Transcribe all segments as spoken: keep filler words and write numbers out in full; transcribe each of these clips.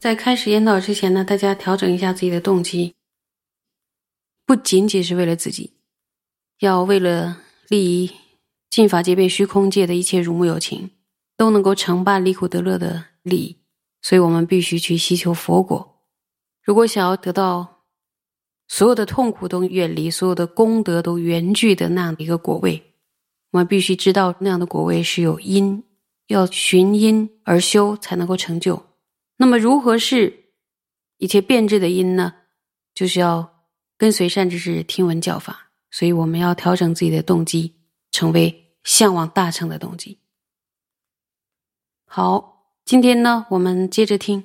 在开始研讨之前呢，大家调整一下自己的动机，不仅仅是为了自己，要为了利益尽法界变虚空界的一切如母有情都能够承办离苦得乐的利益，所以我们必须去希求佛果。如果想要得到所有的痛苦都远离，所有的功德都圆聚的那样的一个果位，我们必须知道那样的果位是有因，要循因而修才能够成就。那么如何是一切变质的因呢？就是要跟随善知识听闻教法，所以我们要调整自己的动机，成为向往大乘的动机。好，今天呢我们接着听。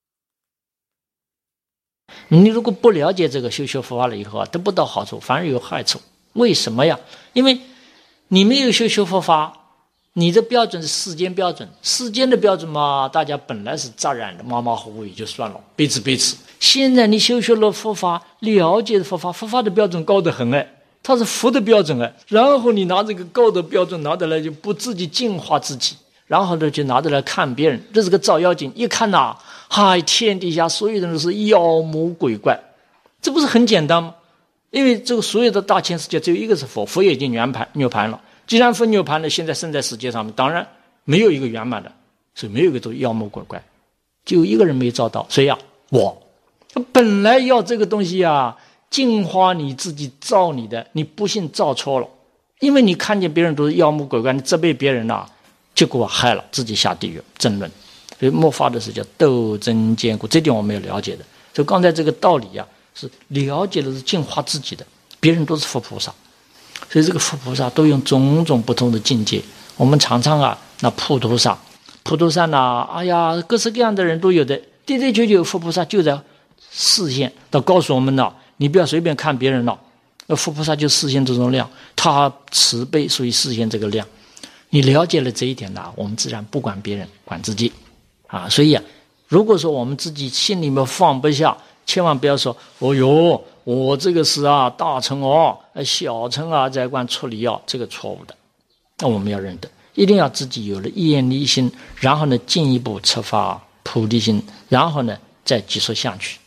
你如果不了解这个修学佛法了以后啊，得不到好处，反而有害处。为什么呀？因为你没有修学佛法，你的标准是世间标准，世间的标准嘛，大家本来是杂染的，马马虎虎也就算了，彼此彼此。现在你修学了佛法，了解佛法，佛法的标准高得很哎，它是佛的标准哎。然后你拿这个高的标准拿得来，就不自己净化自己，然后呢就拿得来看别人，这是个照妖镜，一看呐、啊，嗨，天底下所有的人都是妖魔鬼怪，这不是很简单吗？因为这个所有的大千世界只有一个是佛，佛也已经圆盘涅盘了。既然佛涅盘了，现在生在世界上面，当然没有一个圆满的，所以没有一个都妖魔鬼怪，就有一个人没找到，谁呀？我。本来要这个东西啊，净化你自己造你的，你不幸造错了，因为你看见别人都是妖魔鬼怪，你责备别人啊，结果害了自己下地狱争论。所以末法的是叫斗争坚固，这点我们要了解的。所以刚才这个道理啊，是了解的是净化自己的，别人都是佛菩萨，所以这个佛菩萨都用种种不同的境界。我们常常啊，那普陀萨，普陀萨呢，哎呀，各式各样的人都有的，的的确确有佛菩萨就在示现，他告诉我们呢，你不要随便看别人了，那佛菩萨就示现这种量，他慈悲，所以示现这个量。你了解了这一点呢，我们自然不管别人，管自己啊。所以啊，如果说我们自己心里面放不下，千万不要说，哦哟，我这个是啊大乘哦，小乘啊在管处理哦，这个错误的。那我们要认得，一定要自己有了厌离心，然后呢进一步出发菩提心，然后呢再继续下去。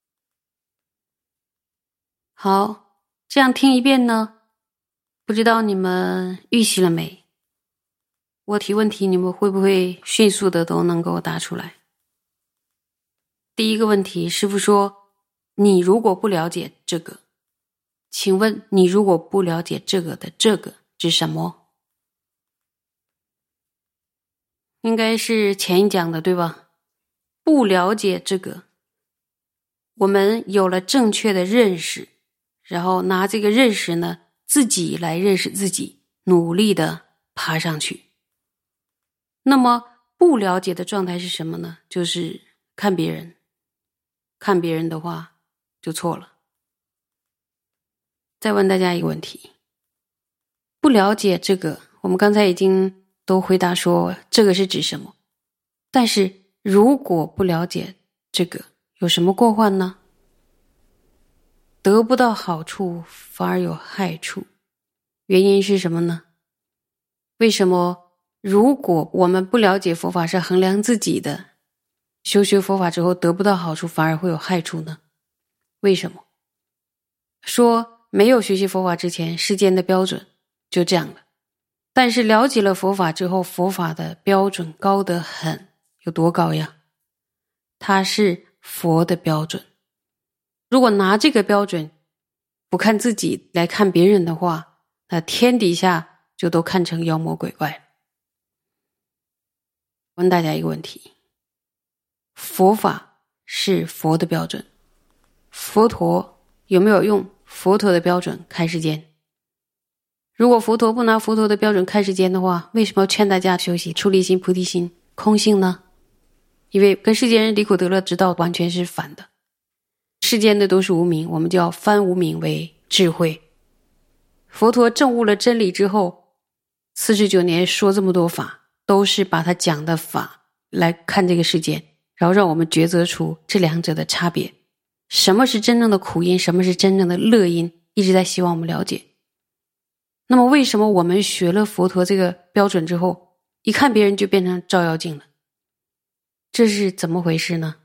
好，这样听一遍呢，不知道你们预习了没？我提问题，你们会不会迅速的都能够答出来？第一个问题，师父说，你如果不了解这个，请问你如果不了解这个的这个指什么？应该是前一讲的，对吧？不了解这个，我们有了正确的认识，然后拿这个认识呢，自己来认识自己，努力的爬上去。那么不了解的状态是什么呢？就是看别人，看别人的话就错了。再问大家一个问题，不了解这个，我们刚才已经都回答说这个是指什么，但是如果不了解这个，有什么过患呢？得不到好处，反而有害处。原因是什么呢？为什么如果我们不了解佛法是衡量自己的，修学佛法之后得不到好处，反而会有害处呢？为什么？说没有学习佛法之前，世间的标准就这样了，但是了解了佛法之后，佛法的标准高得很，有多高呀？它是佛的标准。如果拿这个标准不看自己来看别人的话，那天底下就都看成妖魔鬼怪。问大家一个问题，佛法是佛的标准，佛陀有没有用佛陀的标准开世间？如果佛陀不拿佛陀的标准开世间的话，为什么要劝大家修习出离心、菩提心、空性呢？因为跟世间人离苦得乐之道完全是反的。世间的都是无明，我们就要翻无明为智慧。佛陀证悟了真理之后，四十九年说这么多法，都是把他讲的法来看这个世间，然后让我们抉择出这两者的差别，什么是真正的苦因，什么是真正的乐因，一直在希望我们了解。那么为什么我们学了佛陀这个标准之后，一看别人就变成照妖镜了？这是怎么回事呢？